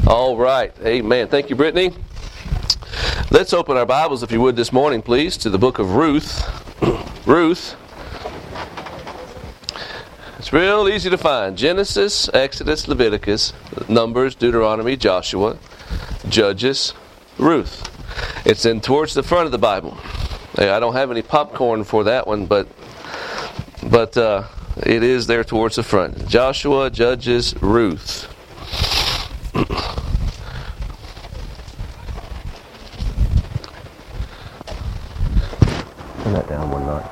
All right. Amen. Thank you, Brittany. Let's open our Bibles, if you would, this morning, please, to the book of Ruth. Ruth. It's real easy to find. Genesis, Exodus, Leviticus, Numbers, Deuteronomy, Joshua, Judges, Ruth. It's in towards the front of the Bible. I don't have any popcorn for that one, but it is there towards the front. Joshua, Judges, Ruth. Turn that down one notch.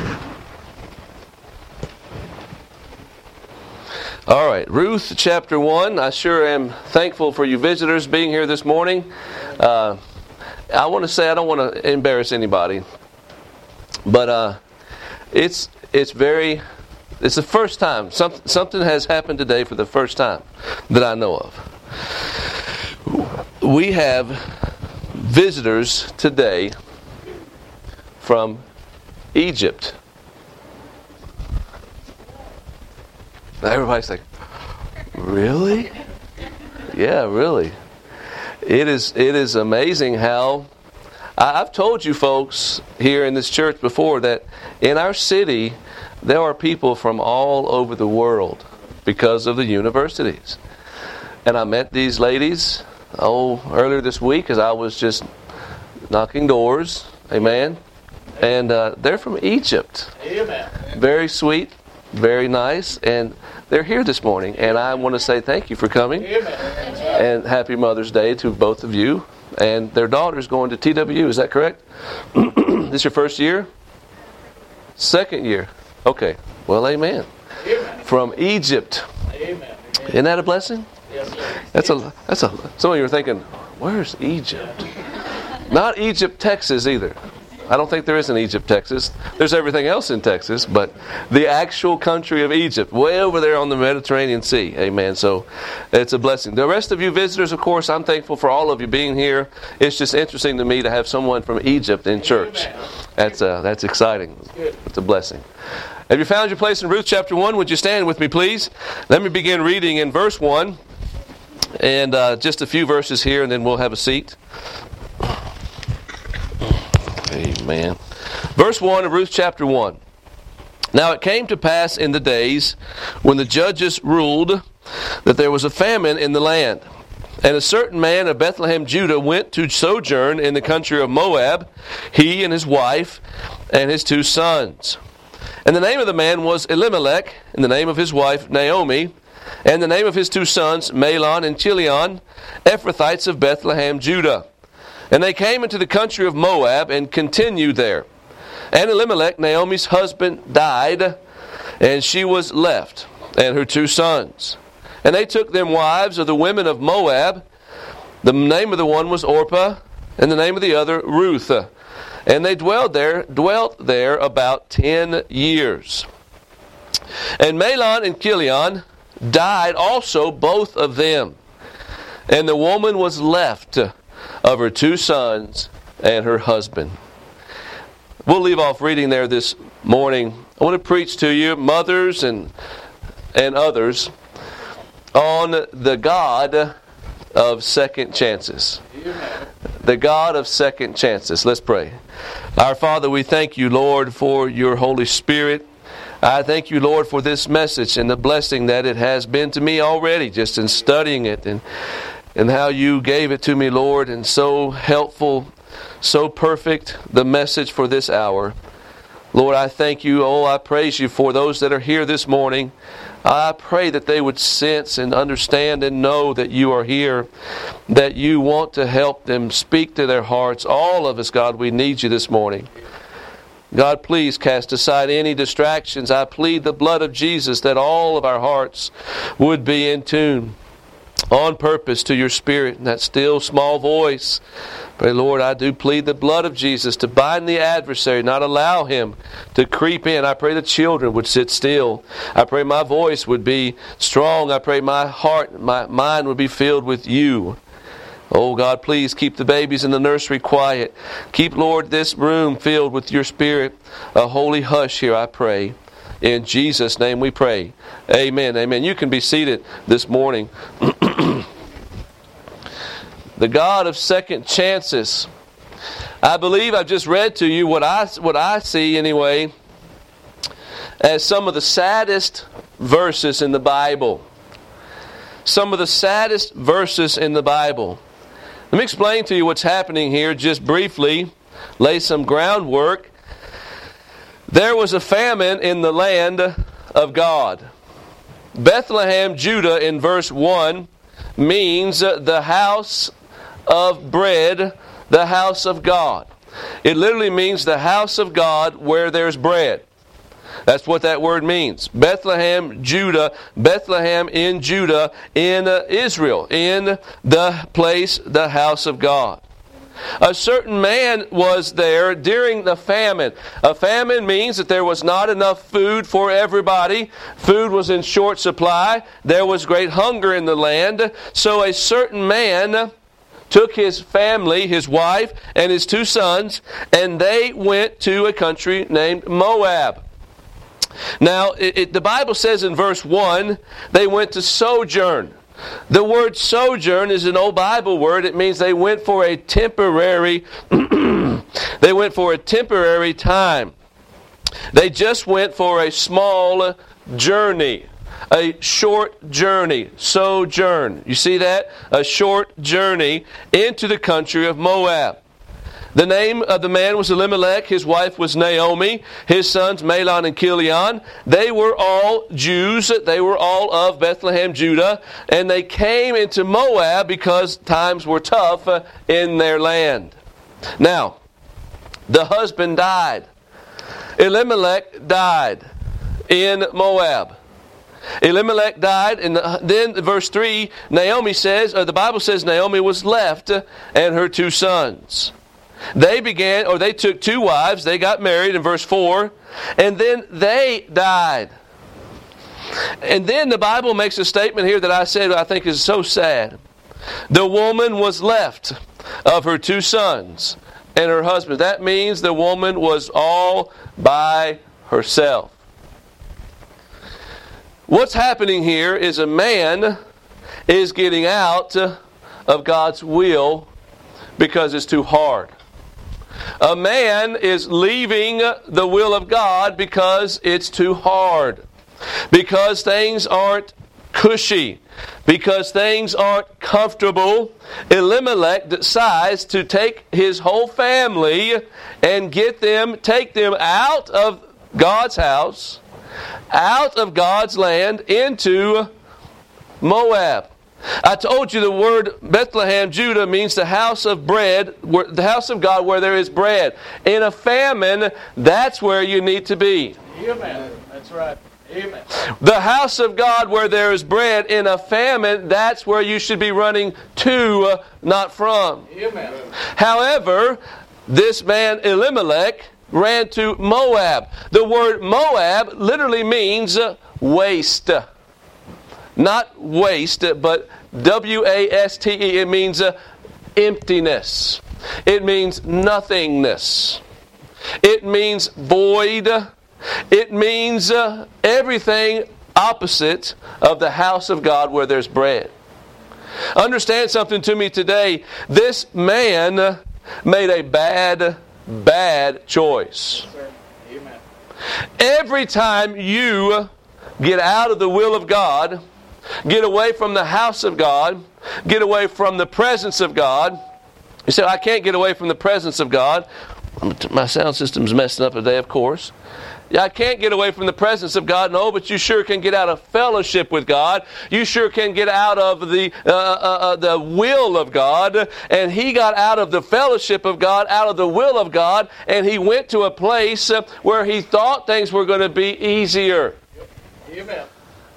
All right, Ruth chapter 1. I sure am thankful for you visitors being here this morning. I want to say I don't want to embarrass anybody, but it's the first time something has happened today for the first time that I know of. We have visitors today from Egypt. Now everybody's like, really? Yeah, really. It is amazing how I've told you folks here in this church before that in our city there are people from all over the world because of the universities. And I met these ladies earlier this week as I was just knocking doors. Amen. And they're from Egypt. Amen. Very sweet, very nice, and they're here this morning. And I want to say thank you for coming. Amen. And happy Mother's Day to both of you. And their daughter's going to TWU, is that correct? This your first year? Second year. Okay. Well, amen. Amen. From Egypt. Amen. Isn't that a blessing? Yes, sir. That's a. Some of you are thinking, where's Egypt? Not Egypt, Texas either. I don't think there is an Egypt, Texas. There's everything else in Texas, but the actual country of Egypt, way over there on the Mediterranean Sea. Amen. So it's a blessing. The rest of you visitors, of course, I'm thankful for all of you being here. It's just interesting to me to have someone from Egypt in church. That's exciting. It's a blessing. Have you found your place in Ruth chapter 1? Would you stand with me, please? Let me begin reading in verse 1. And just a few verses here, and then we'll have a seat. Amen. Verse 1 of Ruth chapter 1. Now it came to pass in the days when the judges ruled that there was a famine in the land. And a certain man of Bethlehem, Judah, went to sojourn in the country of Moab, he and his wife and his 2 sons. And the name of the man was Elimelech, and the name of his wife Naomi, and the name of his 2 sons Mahlon and Chilion, Ephrathites of Bethlehem, Judah. And they came into the country of Moab and continued there. And Elimelech, Naomi's husband, died, and she was left, and her 2 sons. And they took them wives of the women of Moab. The name of the one was Orpah, and the name of the other Ruth. And they dwelt there about 10 years. And Mahlon and Chilion died also, both of them. And the woman was left of her 2 sons and her husband. We'll leave off reading there this morning. I want to preach to you, mothers and others, on the God of second chances. The God of second chances. Let's pray. Our Father, we thank you, Lord, for your Holy Spirit. I thank you, Lord, for this message and the blessing that it has been to me already, just in studying it and how you gave it to me, Lord, and so helpful, so perfect, the message for this hour. Lord, I thank you. I praise you for those that are here this morning. I pray that they would sense and understand and know that you are here, that you want to help them, speak to their hearts. All of us, God, we need you this morning. God, please cast aside any distractions. I plead the blood of Jesus that all of our hearts would be in tune on purpose to your Spirit and that still small voice. Pray, Lord, I do plead the blood of Jesus to bind the adversary, not allow him to creep in. I pray the children would sit still. I pray my voice would be strong. I pray my heart, my mind would be filled with you. Oh God, please keep the babies in the nursery quiet. Keep, Lord, this room filled with your Spirit. A holy hush here, I pray. In Jesus' name we pray. Amen. Amen. You can be seated this morning. the God of second chances. I believe I've just read to you what I see anyway as some of the saddest verses in the Bible. Some of the saddest verses in the Bible. Let me explain to you what's happening here just briefly, lay some groundwork. There was a famine in the land of God. Bethlehem, Judah, in verse 1, means the house of bread, the house of God. It literally means the house of God where there's bread. That's what that word means. Bethlehem, Judah, Bethlehem in Judah, in Israel, in the place, the house of God. A certain man was there during the famine. A famine means that there was not enough food for everybody. Food was in short supply. There was great hunger in the land. So a certain man took his family, his wife, and his 2 sons, and they went to a country named Moab. Now, the Bible says in verse 1, they went to sojourn. The word sojourn is an old Bible word. It means they went for a temporary they went for a temporary time. They just went for a small journey. A short journey. Sojourn. You see that? A short journey into the country of Moab. The name of the man was Elimelech. His wife was Naomi. His sons Mahlon and Chilion. They were all Jews. They were all of Bethlehem, Judah. And they came into Moab because times were tough in their land. Now, the husband died. Elimelech died in Moab. Elimelech died, and then verse 3, Naomi says, or the Bible says Naomi was left and her 2 sons. They took 2 wives, they got married in verse 4, and then they died. And then the Bible makes a statement here that I think is so sad. The woman was left of her 2 sons and her husband. That means the woman was all by herself. What's happening here is a man is getting out of God's will because it's too hard. A man is leaving the will of God because it's too hard. Because things aren't cushy. Because things aren't comfortable. Elimelech decides to take his whole family and take them out of God's house, out of God's land, into Moab. I told you the word Bethlehem, Judah, means the house of bread, the house of God where there is bread. In a famine, that's where you need to be. Amen. That's right. Amen. The house of God where there is bread. In a famine, that's where you should be running to, not from. Amen. However, this man Elimelech ran to Moab. The word Moab literally means waste. Not waste, but W-A-S-T-E. It means emptiness. It means nothingness. It means void. It means everything opposite of the house of God where there's bread. Understand something to me today. This man made a bad choice. Amen. Every time you get out of the will of God, get away from the house of God, get away from the presence of God. You say, I can't get away from the presence of God. My sound system's messing up today, of course. I can't get away from the presence of God. No, but you sure can get out of fellowship with God. You sure can get out of the will of God. And he got out of the fellowship of God, out of the will of God, and he went to a place where he thought things were going to be easier. Amen.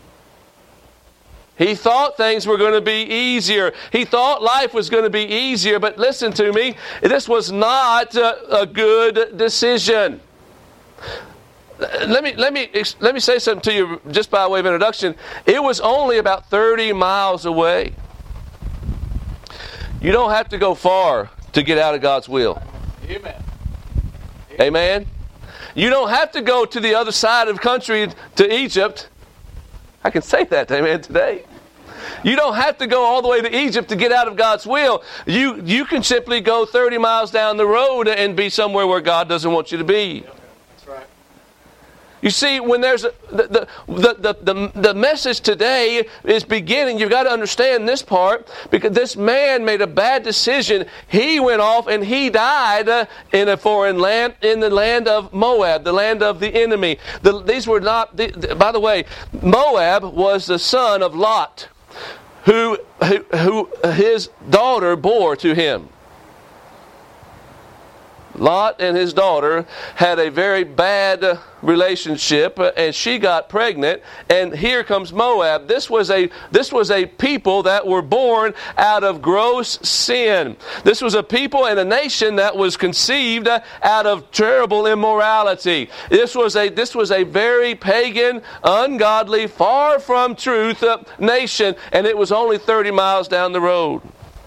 He thought things were going to be easier. He thought life was going to be easier. But listen to me, this was not a good decision. Let me say something to you just by way of introduction. It was only about 30 miles away. You don't have to go far to get out of God's will. Amen. Amen. You don't have to go to the other side of the country to Egypt. I can say that, amen, today. You don't have to go all the way to Egypt to get out of God's will. You can simply go 30 miles down the road and be somewhere where God doesn't want you to be. That's right. You see, when there's the message today is beginning, you've got to understand this part, because this man made a bad decision. He went off and he died in a foreign land, in the land of Moab, the land of the enemy. These were not. By the way, Moab was the son of Lot, who his daughter bore to him. Lot and his daughter had a very bad relationship, and she got pregnant, and here comes Moab. This was a people that were born out of gross sin. This was a people and a nation that was conceived out of terrible immorality. This was a very pagan, ungodly, far from truth nation, and it was only 30 miles down the road.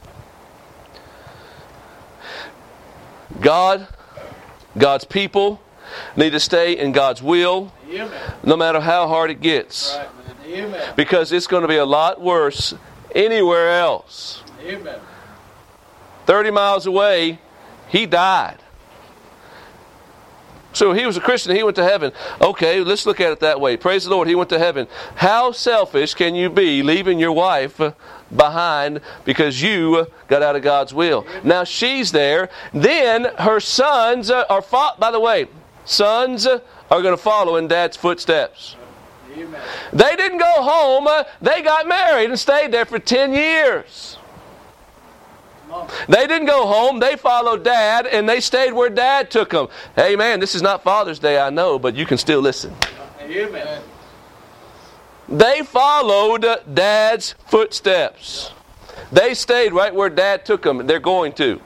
God's people need to stay in God's will, no matter how hard it gets. Amen. Because it's going to be a lot worse anywhere else. Amen. 30 miles away, he died. So he was a Christian, he went to heaven. Okay, let's look at it that way. Praise the Lord, he went to heaven. How selfish can you be leaving your wife behind because you got out of God's will? Now she's there. Then her sons by the way, sons are going to follow in Dad's footsteps. Amen. They didn't go home. They got married and stayed there for 10 years. They didn't go home. They followed Dad, and they stayed where Dad took them. Hey, man, this is not Father's Day, I know, but you can still listen. Amen. They followed Dad's footsteps. They stayed right where Dad took them. They're going to.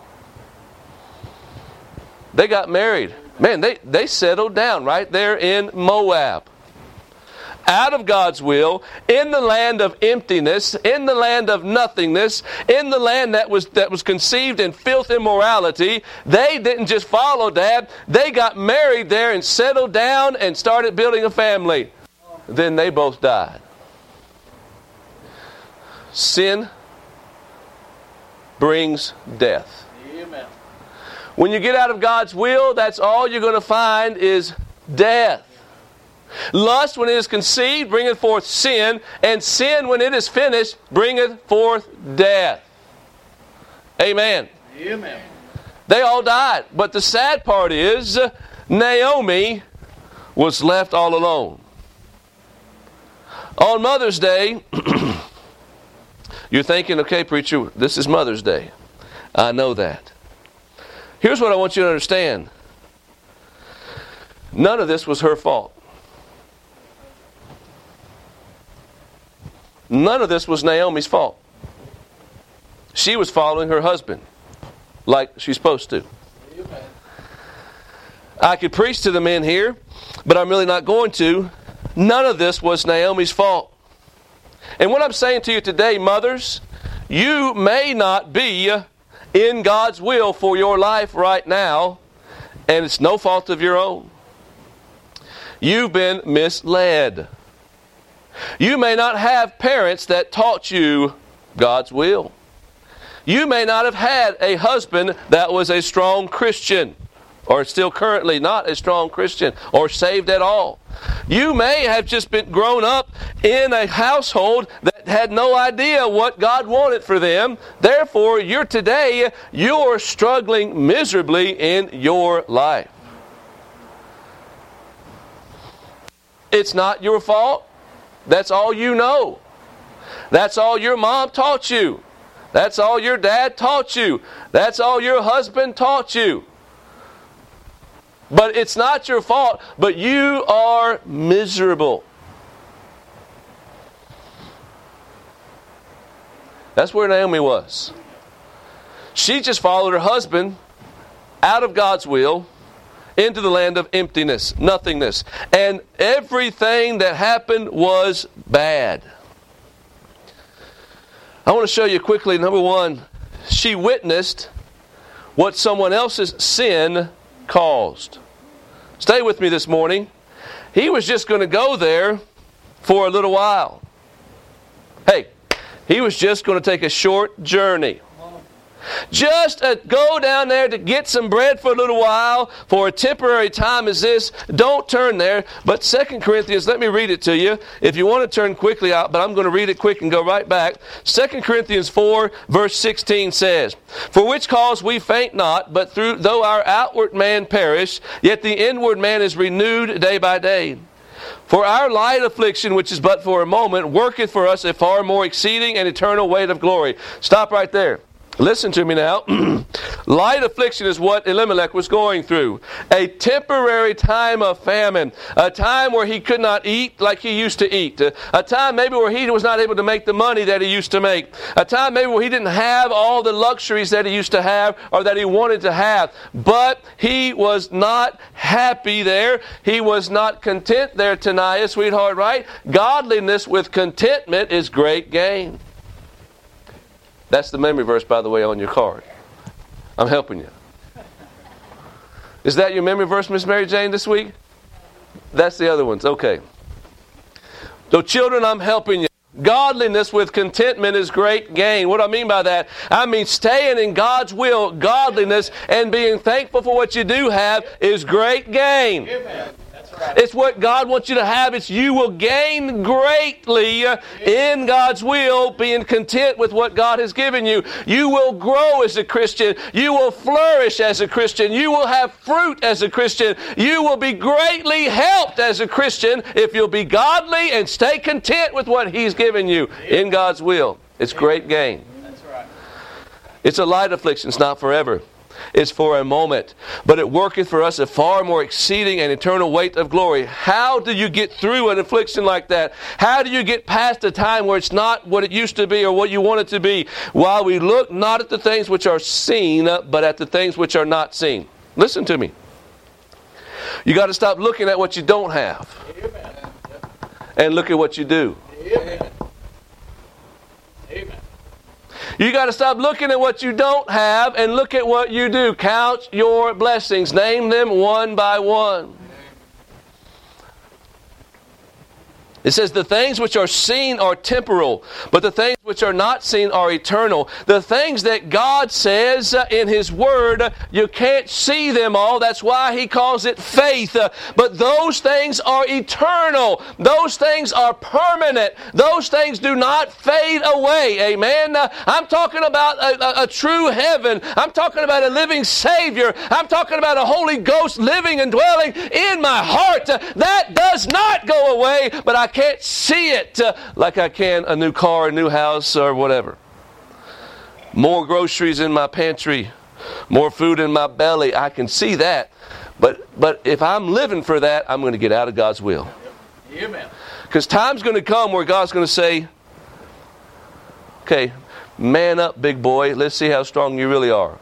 They got married. Man, they settled down right there in Moab. Out of God's will, in the land of emptiness, in the land of nothingness, in the land that was conceived in filth and immorality. They didn't just follow Dad. They got married there and settled down and started building a family. Then they both died. Sin brings death. Amen. When you get out of God's will, that's all you're going to find is death. Lust, when it is conceived, bringeth forth sin, and sin, when it is finished, bringeth forth death. Amen. Amen. They all died. But the sad part is, Naomi was left all alone. On Mother's Day, you're thinking, okay, preacher, this is Mother's Day. I know that. Here's what I want you to understand. None of this was her fault. None of this was Naomi's fault. She was following her husband like she's supposed to. Amen. I could preach to the men here, but I'm really not going to. None of this was Naomi's fault. And what I'm saying to you today, mothers, you may not be in God's will for your life right now, and it's no fault of your own. You've been misled. You may not have parents that taught you God's will. You may not have had a husband that was a strong Christian, or still currently not a strong Christian, or saved at all. You may have just been grown up in a household that had no idea what God wanted for them. Therefore, you're struggling miserably in your life. It's not your fault. That's all you know. That's all your mom taught you. That's all your dad taught you. That's all your husband taught you. But it's not your fault, but you are miserable. That's where Naomi was. She just followed her husband out of God's will into the land of emptiness, nothingness. And everything that happened was bad. I want to show you quickly, number one, she witnessed what someone else's sin caused. Stay with me this morning. He was just going to go there for a little while. Hey, He was just going to take a short journey. Just go down there to get some bread for a little while, for a temporary time as this. Don't turn there. But 2 Corinthians, let me read it to you. If you want to turn quickly out, but I'm going to read it quick and go right back. 2 Corinthians 4, verse 16 says, "For which cause we faint not, but though our outward man perish, yet the inward man is renewed day by day. For our light affliction, which is but for a moment, worketh for us a far more exceeding and eternal weight of glory." Stop right there. Listen to me now. Light affliction is what Elimelech was going through. A temporary time of famine. A time where he could not eat like he used to eat. A time maybe where he was not able to make the money that he used to make. A time maybe where he didn't have all the luxuries that he used to have or that he wanted to have. But he was not happy there. He was not content there, Tania, sweetheart, right? Godliness with contentment is great gain. That's the memory verse, by the way, on your card. I'm helping you. Is that your memory verse, Miss Mary Jane, this week? That's the other ones. Okay. So, children, I'm helping you. Godliness with contentment is great gain. What do I mean by that? I mean staying in God's will, godliness, and being thankful for what you do have is great gain. Amen. Right. It's what God wants you to have. It's you will gain greatly in God's will, being content with what God has given you. You will grow as a Christian. You will flourish as a Christian. You will have fruit as a Christian. You will be greatly helped as a Christian if you'll be godly and stay content with what He's given you in God's will. It's great gain. That's right. It's a light affliction. It's not forever. It's for a moment. But it worketh for us a far more exceeding and eternal weight of glory. How do you get through an affliction like that? How do you get past a time where it's not what it used to be or what you want it to be? While we look not at the things which are seen, but at the things which are not seen. Listen to me. You got to stop looking at what you don't have. Amen. And look at what you do. Amen. Amen. You got to stop looking at what you don't have and look at what you do. Count your blessings. Name them one by one. It says the things which are seen are temporal, but the things which are not seen are eternal. The things that God says in His Word, you can't see them all. That's why He calls it faith. But those things are eternal. Those things are permanent. Those things do not fade away. Amen. I'm talking about a true heaven. I'm talking about a living Savior. I'm talking about a Holy Ghost living and dwelling in my heart. That does not go away, but I can't see it like I can a new car, a new house, or whatever. More groceries in my pantry, more food in my belly. I can see that. But if I'm living for that, I'm going to get out of God's will. Amen. Because time's going to come where God's going to say, okay, man up, big boy. Let's see how strong you really are.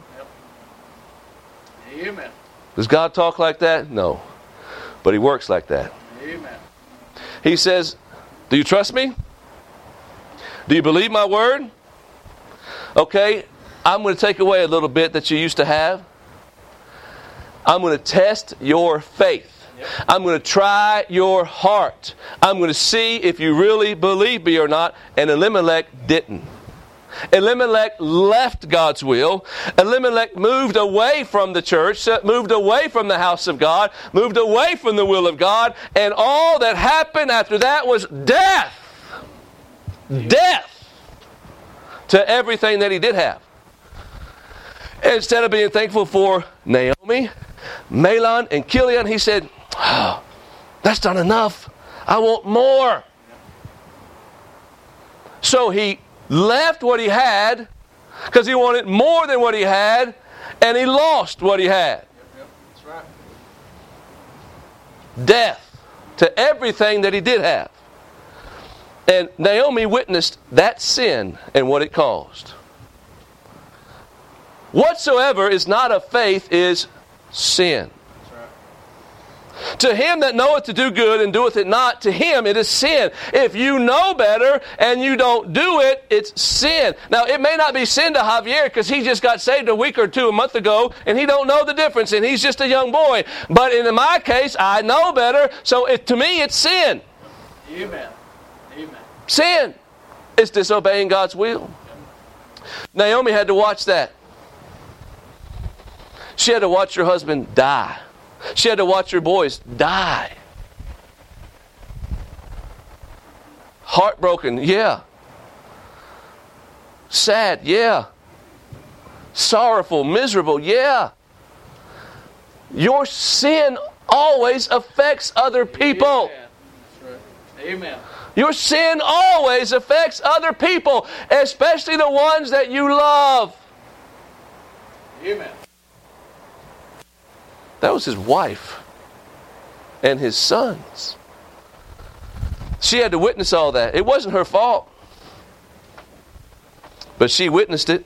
Amen. Does God talk like that? No. But He works like that. Amen. He says, do you trust me? Do you believe my word? Okay, I'm going to take away a little bit that you used to have. I'm going to test your faith. I'm going to try your heart. I'm going to see if you really believe me or not. And Elimelech didn't. Elimelech left God's will. Elimelech moved away from the church, moved away from the house of God, moved away from the will of God, and all that happened after that was death. Death to everything that he did have. Instead of being thankful for Naomi, Mahlon, and Chilion, he said, oh, that's not enough. I want more. So he left what he had because he wanted more than what he had, and he lost what he had. That's right. Death to everything that he did have. And Naomi witnessed that sin and what it caused. Whatsoever is not of faith is sin. To him that knoweth to do good and doeth it not, to him it is sin. If you know better and you don't do it, it's sin. Now, it may not be sin to Javier because he just got saved a week or two, a month ago, and he don't know the difference, and he's just a young boy. But in my case, I know better, so to me it's sin. Amen. Amen. Sin. It's disobeying God's will. Naomi had to watch that. She had to watch her husband die. She had to watch her boys die. Heartbroken, yeah. Sad, yeah. Sorrowful, miserable, yeah. Your sin always affects other people. Amen. That's right. Amen. Your sin always affects other people, especially the ones that you love. Amen. That was his wife and his sons. She had to witness all that. It wasn't her fault. But she witnessed it.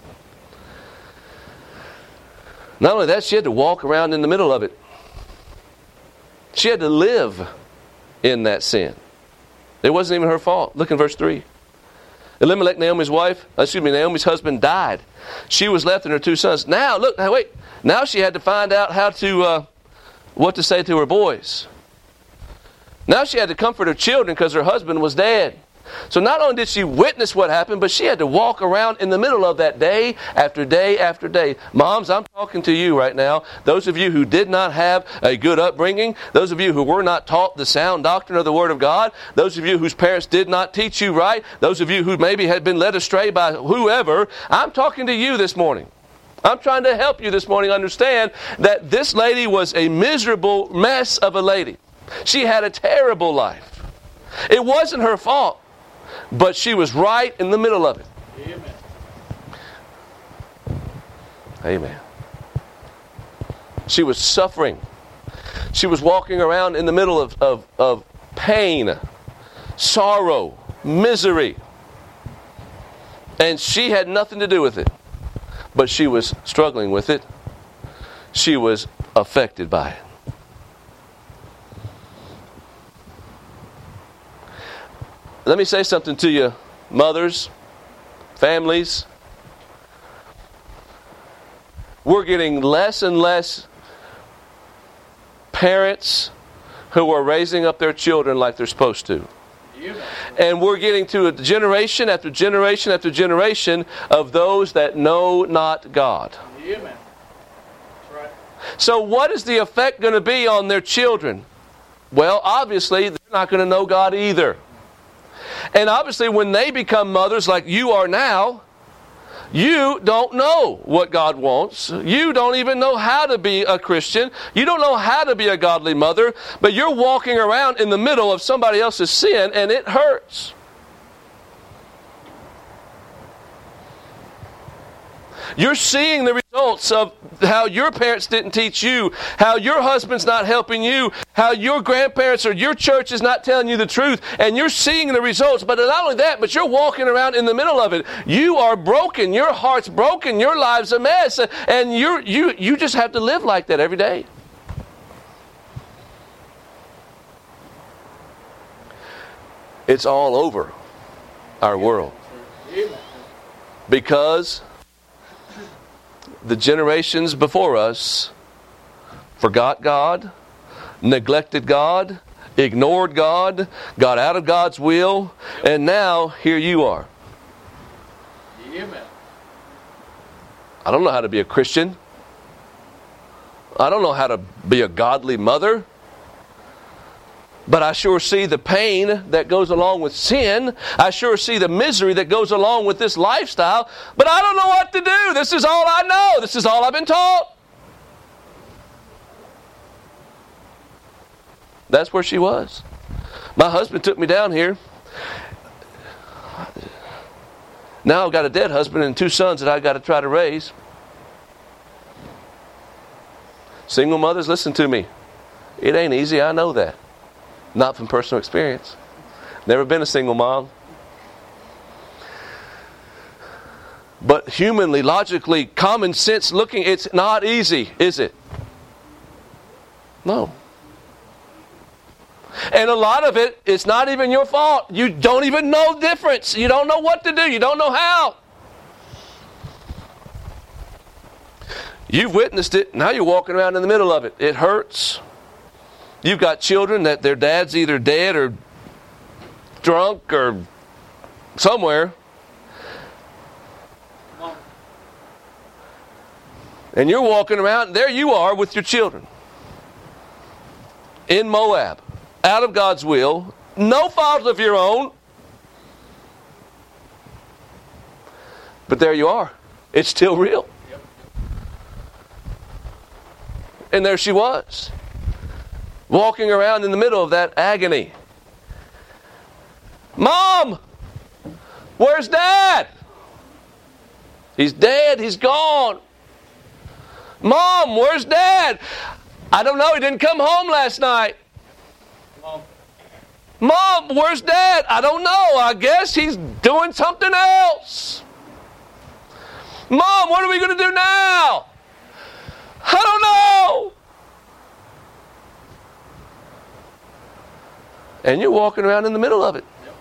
Not only that, she had to walk around in the middle of it. She had to live in that sin. It wasn't even her fault. Look in verse 3. Elimelech, Naomi's husband died. She was left and her 2 sons. Now, look, wait. Now she had to find out what to say to her boys. Now she had to comfort her children because her husband was dead. So not only did she witness what happened, but she had to walk around in the middle of that day after day after day. Moms, I'm talking to you right now. Those of you who did not have a good upbringing, those of you who were not taught the sound doctrine of the Word of God, those of you whose parents did not teach you right, those of you who maybe had been led astray by whoever, I'm talking to you this morning. I'm trying to help you this morning understand that this lady was a miserable mess of a lady. She had a terrible life. It wasn't her fault. But she was right in the middle of it. Amen. Amen. She was suffering. She was walking around in the middle of pain, sorrow, misery. And she had nothing to do with it. But she was struggling with it. She was affected by it. Let me say something to you, mothers, families. We're getting less and less parents who are raising up their children like they're supposed to. And we're getting to a generation after generation after generation of those that know not God. Amen. That's right. So what is the effect going to be on their children? Well, obviously, they're not going to know God either. And obviously, when they become mothers like you are now, you don't know what God wants. You don't even know how to be a Christian. You don't know how to be a godly mother, but you're walking around in the middle of somebody else's sin, and it hurts. You're seeing the results of how your parents didn't teach you, how your husband's not helping you, how your grandparents or your church is not telling you the truth, and you're seeing the results. But not only that, but you're walking around in the middle of it. You are broken. Your heart's broken. Your life's a mess. And you just have to live like that every day. It's all over our world. Because the generations before us forgot God, neglected God, ignored God, got out of God's will, and now here you are. Amen. I don't know how to be a Christian. I don't know how to be a godly mother. But I sure see the pain that goes along with sin. I sure see the misery that goes along with this lifestyle. But I don't know what to do. This is all I know. This is all I've been taught. That's where she was. My husband took me down here. Now I've got a dead husband and 2 sons that I've got to try to raise. Single mothers, listen to me. It ain't easy, I know that. Not from personal experience. Never been a single mom. But humanly, logically, common sense looking, it's not easy, is it? No. And a lot of it, it's not even your fault. You don't even know the difference. You don't know what to do. You don't know how. You've witnessed it. Now you're walking around in the middle of it. It hurts. You've got children that their dad's either dead or drunk or somewhere. Come on. And you're walking around, and there you are with your children. In Moab. Out of God's will. No fault of your own. But there you are. It's still real. Yep. And there she was. Walking around in the middle of that agony. Mom! Where's Dad? He's dead. He's gone. Mom, where's Dad? I don't know. He didn't come home last night. Come on. Mom, where's Dad? I don't know. I guess he's doing something else. Mom, what are we going to do now? I don't know. And you're walking around in the middle of it. Yep.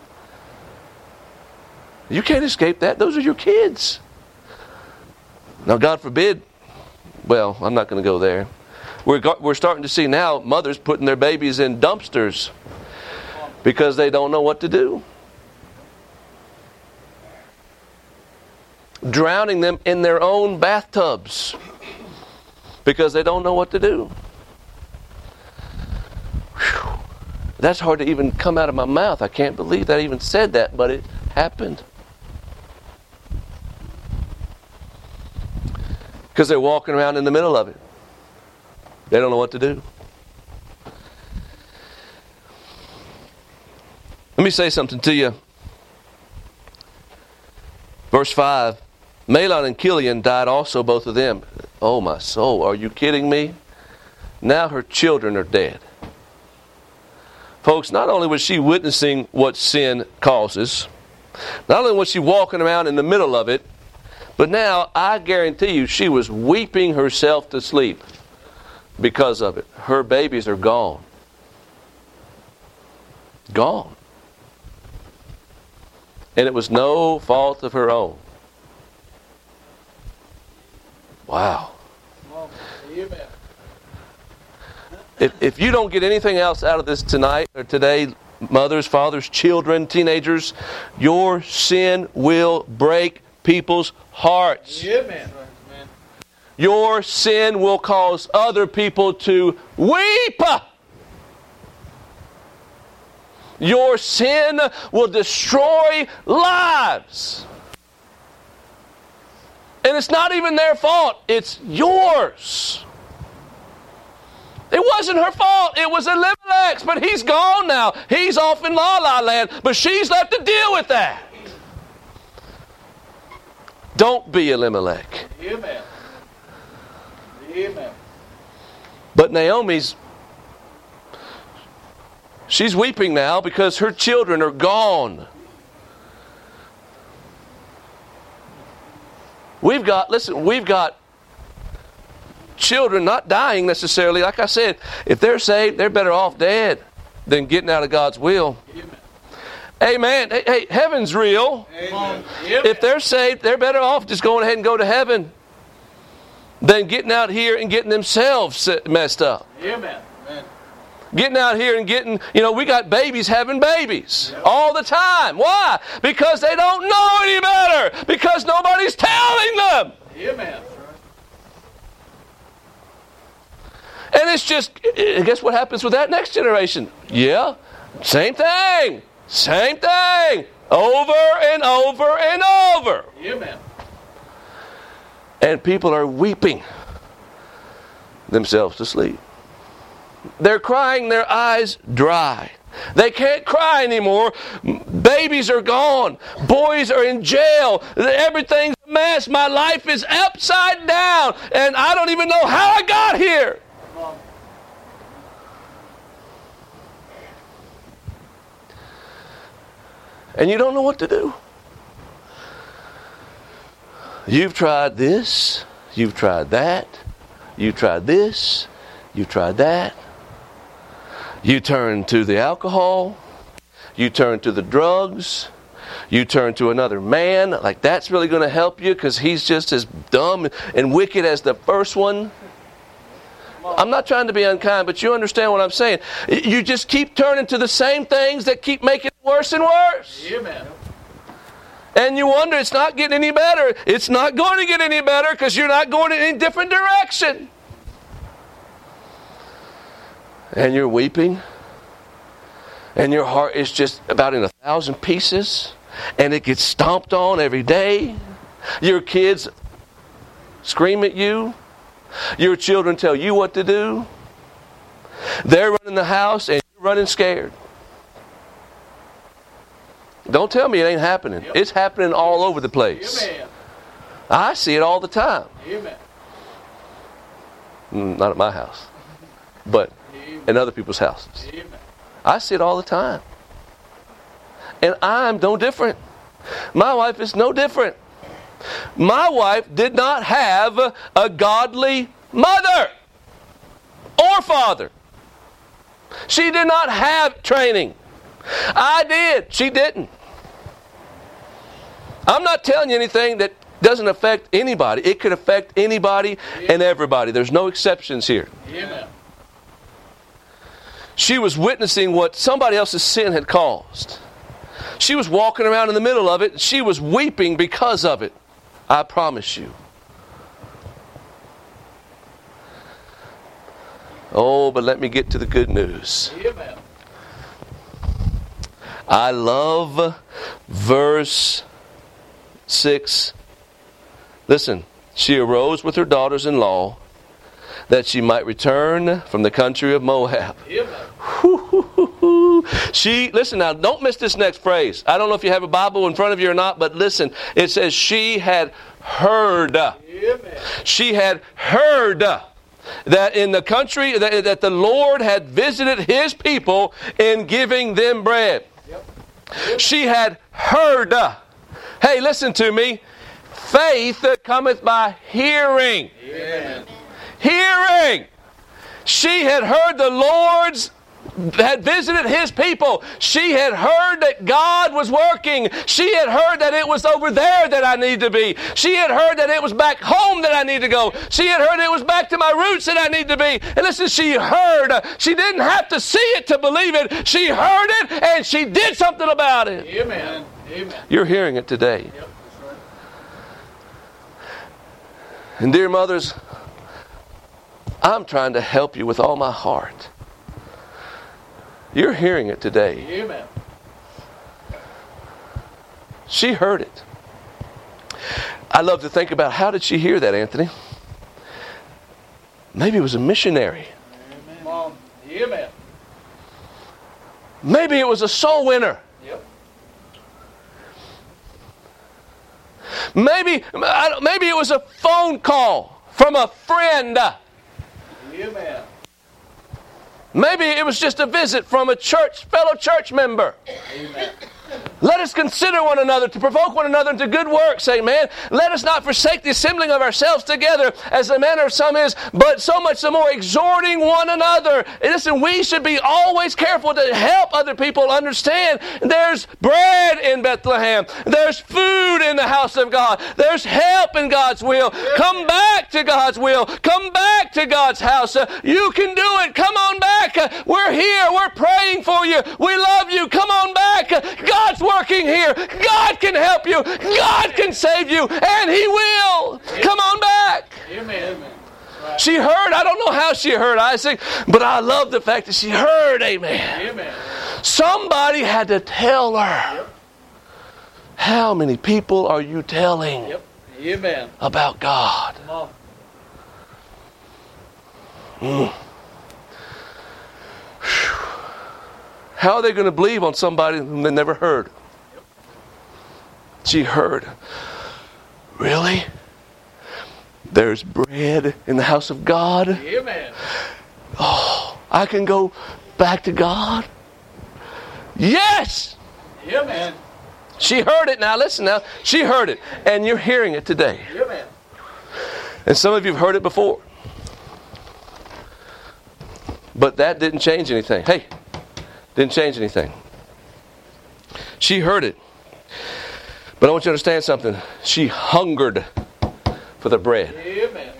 You can't escape that. Those are your kids. Now, God forbid, well, I'm not going to go there. We're starting to see now mothers putting their babies in dumpsters because they don't know what to do. Drowning them in their own bathtubs because they don't know what to do. Whew. That's hard to even come out of my mouth. I can't believe that I even said that, but it happened. Because they're walking around in the middle of it. They don't know what to do. Let me say something to you. Verse 5. Mahlon and Chilion died also, both of them. Oh my soul, are you kidding me? Now her children are dead. Folks, not only was she witnessing what sin causes, not only was she walking around in the middle of it, but now I guarantee you she was weeping herself to sleep because of it. Her babies are gone. Gone. And it was no fault of her own. Wow. Come on. Amen. If you don't get anything else out of this tonight or today, mothers, fathers, children, teenagers, your sin will break people's hearts. Amen. Your sin will cause other people to weep. Your sin will destroy lives. And it's not even their fault. It's yours. It wasn't her fault. It was Elimelech's. But he's gone now. He's off in La La Land. But she's left to deal with that. Don't be Elimelech. Amen. Amen. But Naomi's, she's weeping now because her children are gone. We've got children not dying necessarily. Like I said, if they're saved, they're better off dead than getting out of God's will. Amen. Amen. Hey, heaven's real. Amen. If they're saved, they're better off just going ahead and go to heaven than getting out here and getting themselves messed up. Amen. Amen. Getting out here and getting, we got babies having babies all the time. Why? Because they don't know any better. Because nobody's telling them. Amen. And it's just, guess what happens with that next generation? Yeah, same thing. Same thing. Over and over and over. Amen. And people are weeping themselves to sleep. They're crying their eyes dry. They can't cry anymore. Babies are gone. Boys are in jail. Everything's a mess. My life is upside down. And I don't even know how I got here. And you don't know what to do. You've tried this. You've tried that. You've tried this. You've tried that. You turn to the alcohol. You turn to the drugs. You turn to another man. Like that's really going to help you because he's just as dumb and wicked as the first one. I'm not trying to be unkind, but you understand what I'm saying. You just keep turning to the same things that keep making it worse and worse. Amen. And you wonder, it's not getting any better. It's not going to get any better because you're not going in any different direction. And you're weeping. And your heart is just about in 1,000 pieces. And it gets stomped on every day. Your kids scream at you. Your children tell you what to do. They're running the house and you're running scared. Don't tell me it ain't happening. Yep. It's happening all over the place. Amen. I see it all the time. Amen. Not at my house, but in other people's houses. Amen. I see it all the time. And I'm no different. My wife is no different. My wife did not have a godly mother or father. She did not have training. I did. She didn't. I'm not telling you anything that doesn't affect anybody. It could affect anybody and everybody. There's no exceptions here. Amen. She was witnessing what somebody else's sin had caused. She was walking around in the middle of it. She was weeping because of it. I promise you. Oh, but let me get to the good news. Amen. I love verse 6. Listen, she arose with her daughters-in-law that she might return from the country of Moab. Listen now, don't miss this next phrase. I don't know if you have a Bible in front of you or not, but listen, it says she had heard. She had heard that in the country that the Lord had visited His people in giving them bread. She had heard. Hey, listen to me. Faith cometh by hearing. Amen. Hearing. She had heard the Lord's had visited His people. She had heard that God was working. She had heard that it was over there that I need to be. She had heard that it was back home that I need to go. She had heard it was back to my roots that I need to be. And listen, she heard. She didn't have to see it to believe it. She heard it and she did something about it. Amen. Amen. You're hearing it today. Yep, that's right. And dear mothers, I'm trying to help you with all my heart. You're hearing it today. Amen. She heard it. I love to think about, how did she hear that, Anthony? Maybe it was a missionary. Amen. Amen. Maybe it was a soul winner. Yep. Maybe it was a phone call from a friend. Amen. Maybe it was just a visit from a fellow church member. Amen. Let us consider one another to provoke one another into good works, amen. Let us not forsake the assembling of ourselves together as the manner of some is, but so much the more exhorting one another. And listen, we should be always careful to help other people understand there's bread in Bethlehem. There's food in the house of God. There's help in God's will. Come back to God's will. Come back to God's house. You can do it. Come on back. We're here. We're praying for you. We love you. Come on back. God's working here. God can help you. God can save you. And He will. Come on back. Amen. Right. She heard. I don't know how she heard, Isaac, but I love the fact that she heard. Amen. Amen. Somebody had to tell her. Yep. How many people are you telling Amen. about God? Come on. How are they going to believe on somebody whom they never heard? She heard. Really? There's bread in the house of God? Amen. Oh, I can go back to God? Yes! Amen. She heard it. Now listen now. She heard it. And you're hearing it today. Amen. And some of you have heard it before. But that didn't change anything. Hey, didn't change anything. She heard it. But I want you to understand something. She hungered for the bread. Amen.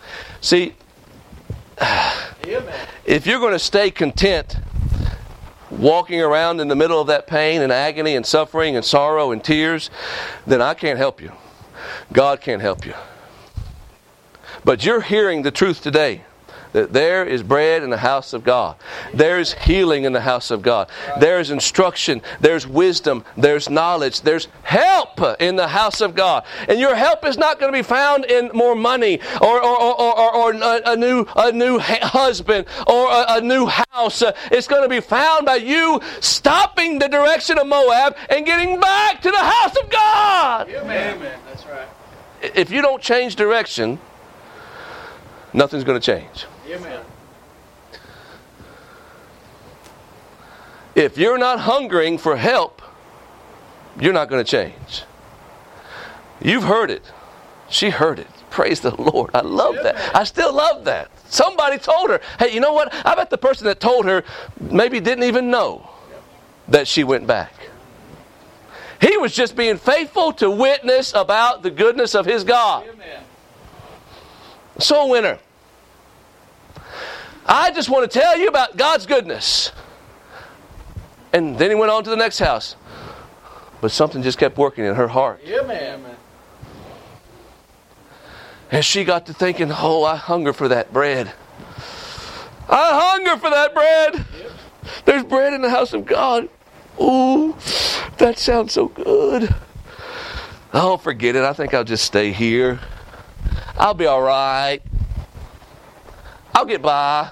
See, Amen. if you're going to stay content walking around in the middle of that pain and agony and suffering and sorrow and tears, then I can't help you. God can't help you. But you're hearing the truth today. That there is bread in the house of God. There's healing in the house of God. There's instruction. There's wisdom. There's knowledge. There's help in the house of God. And your help is not going to be found in more money or a new husband or a new house. It's going to be found by you stopping the direction of Moab and getting back to the house of God. Amen. That's right. If you don't change direction, nothing's going to change. Amen. If you're not hungering for help, you're not going to change. You've heard it. She heard it. Praise the Lord. I love that. I still love that. Somebody told her, hey, you know what? I bet the person that told her maybe didn't even know that she went back. He was just being faithful to witness about the goodness of his God. Amen. Soul winner. I just want to tell you about God's goodness. And then he went on to the next house. But something just kept working in her heart. Amen. And she got to thinking, oh, I hunger for that bread. I hunger for that bread. Yep. There's bread in the house of God. Ooh, that sounds so good. Oh, forget it. I think I'll just stay here. I'll be all right. I'll get by.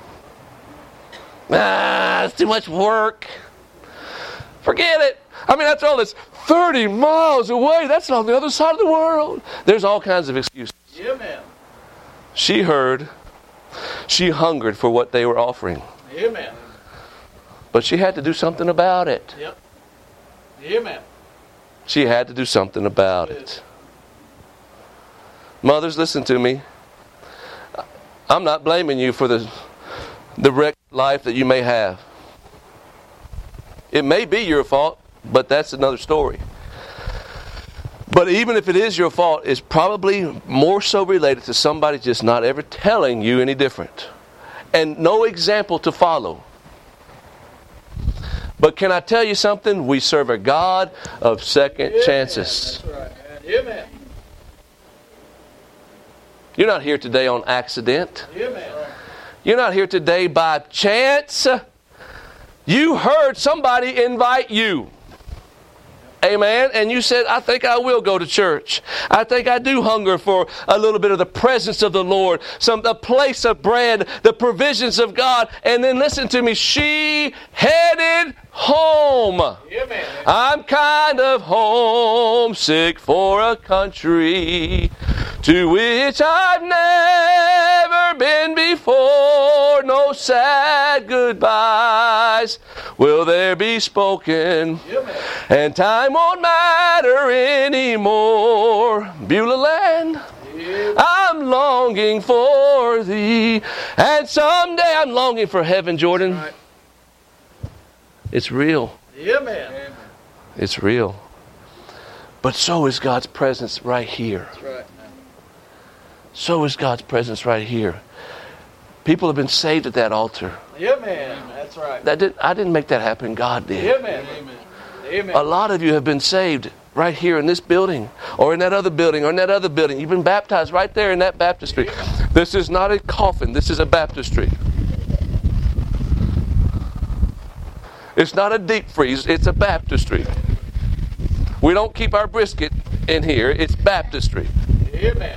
It's too much work. Forget it. I mean, after all, it's 30 miles away. That's on the other side of the world. There's all kinds of excuses. Amen. She heard. She hungered for what they were offering. Amen. But she had to do something about it. Yep. Amen. She had to do something about it. Mothers, listen to me. I'm not blaming you for the wrecked life that you may have. It may be your fault, but that's another story. But even if it is your fault, it's probably more so related to somebody just not ever telling you any different. And no example to follow. But can I tell you something? We serve a God of second chances. That's right. Amen. You're not here today on accident. Amen. You're not here today by chance. You heard somebody invite you. Amen. And you said, I think I will go to church. I think I do hunger for a little bit of the presence of the Lord. A place of bread, the provisions of God. And then listen to me. She headed home. Amen. I'm kind of homesick for a country to which I've never been before. No sad goodbyes will there be spoken. Amen. And time won't matter anymore. Beulah land, I'm longing for thee. And someday I'm longing for heaven, Jordan. Right. It's real. Amen. It's real. But so is God's presence right here. That's right. So is God's presence right here. People have been saved at that altar. Amen. That's right. I didn't make that happen. God did. Amen. Amen. A lot of you have been saved right here in this building or in that other building or in that other building. You've been baptized right there in that baptistry. This is not a coffin. This is a baptistry. It's not a deep freeze. It's a baptistry. We don't keep our brisket in here. It's baptistry. Amen.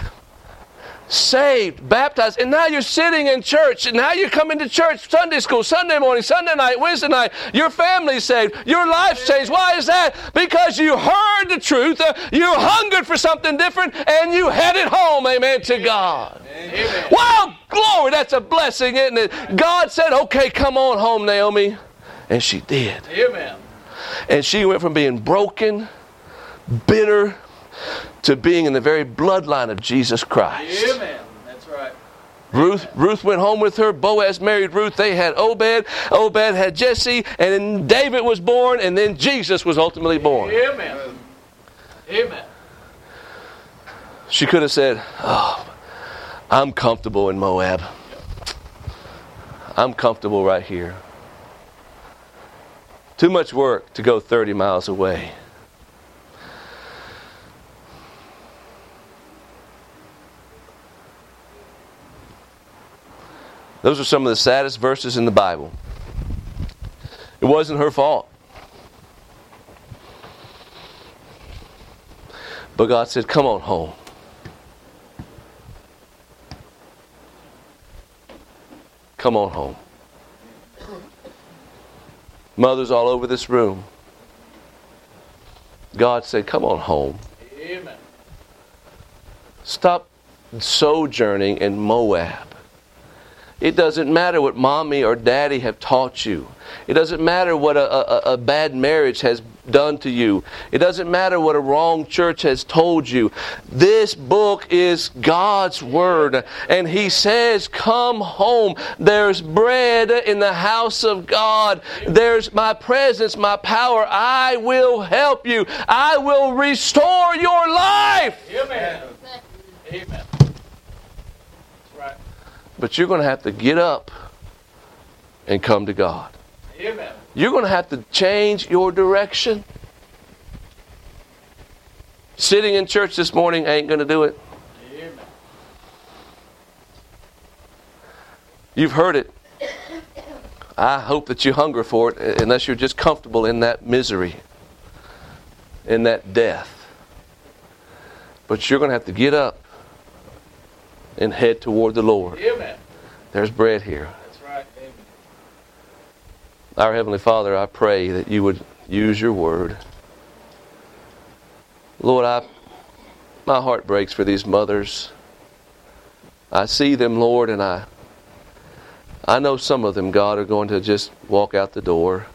Saved, baptized, and now you're sitting in church, and now you're coming to church, Sunday school, Sunday morning, Sunday night, Wednesday night. Your family's saved. Your life's changed. Why is that? Because you heard the truth, you hungered for something different, and you headed home, amen, to God. Amen. Wow, glory, that's a blessing, isn't it? God said, okay, come on home, Naomi. And she did. Amen. And she went from being broken, bitter, to being in the very bloodline of Jesus Christ. Amen. That's right. Ruth went home with her. Boaz married Ruth. They had Obed. Obed had Jesse. And then David was born. And then Jesus was ultimately born. Amen. Amen. She could have said, oh, I'm comfortable in Moab. I'm comfortable right here. Too much work to go 30 miles away. Those are some of the saddest verses in the Bible. It wasn't her fault. But God said, come on home. Come on home. Mothers all over this room. God said, come on home. Amen. Stop sojourning in Moab. It doesn't matter what mommy or daddy have taught you. It doesn't matter what a bad marriage has done to you. It doesn't matter what a wrong church has told you. This book is God's Word. And He says, come home. There's bread in the house of God. There's my presence, my power. I will help you. I will restore your life. Amen. Amen. That's right. But you're going to have to get up and come to God. Amen. You're going to have to change your direction. Sitting in church this morning ain't going to do it. Amen. You've heard it. I hope that you hunger for it, unless you're just comfortable in that misery, in that death. But you're going to have to get up and head toward the Lord. Amen. There's bread here. That's right. Amen. Our Heavenly Father, I pray that you would use your word. Lord, my heart breaks for these mothers. I see them, Lord, and I know some of them, God, are going to just walk out the door.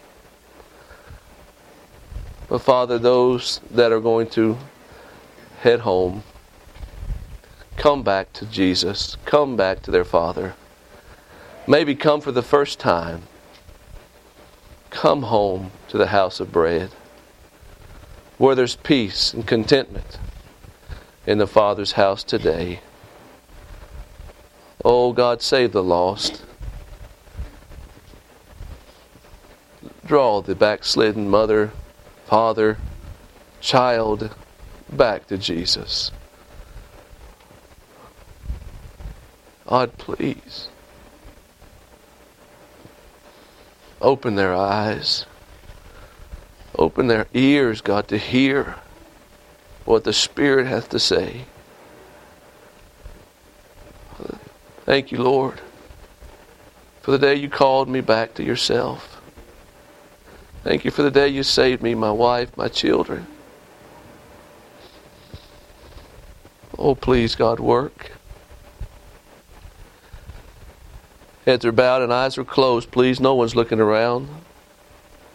But Father, those that are going to head home, come back to Jesus. Come back to their Father. Maybe come for the first time. Come home to the house of bread, where there's peace and contentment in the Father's house today. Oh God, save the lost. Draw the backslidden mother, father, child back to Jesus. God, please open their eyes. Open their ears, God, to hear what the Spirit hath to say. Thank you, Lord, for the day you called me back to yourself. Thank you for the day you saved me, my wife, my children. Oh, please, God, work. Heads are bowed and eyes are closed. Please, no one's looking around.